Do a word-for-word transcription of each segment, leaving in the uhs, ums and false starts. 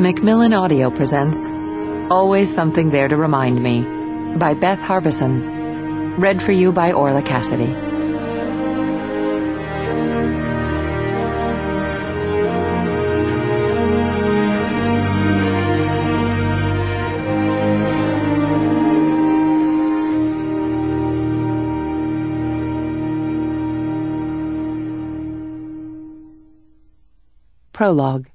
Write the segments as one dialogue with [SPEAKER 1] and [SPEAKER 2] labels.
[SPEAKER 1] Macmillan Audio presents Always Something There to Remind Me by Beth Harbison. Read for you by Orla Cassidy. Prologue.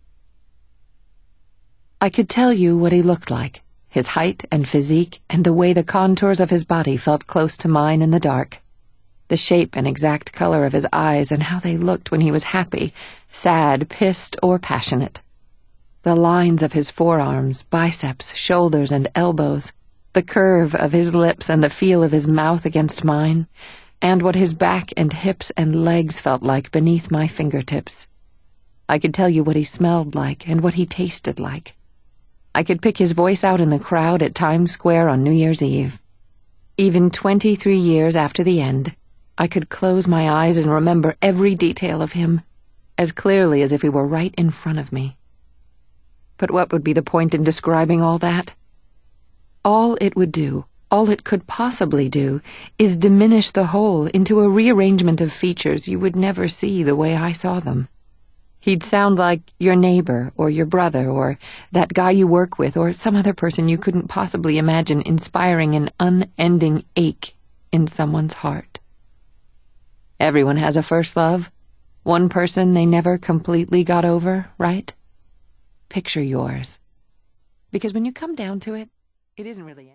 [SPEAKER 1] I could tell you what he looked like, his height and physique, and the way the contours of his body felt close to mine in the dark. The shape and exact color of his eyes and how they looked when he was happy, sad, pissed, or passionate. The lines of his forearms, biceps, shoulders, and elbows, the curve of his lips and the feel of his mouth against mine, and what his back and hips and legs felt like beneath my fingertips. I could tell you what he smelled like and what he tasted like. I could pick his voice out in the crowd at Times Square on New Year's Eve. Even twenty-three years after the end, I could close my eyes and remember every detail of him, as clearly as if he were right in front of me. But what would be the point in describing all that? All it would do, all it could possibly do, is diminish the whole into a rearrangement of features you would never see the way I saw them. He'd sound like your neighbor, or your brother, or that guy you work with, or some other person you couldn't possibly imagine inspiring an unending ache in someone's heart. Everyone has a first love, one person they never completely got over, right? Picture yours. Because when you come down to it, it isn't really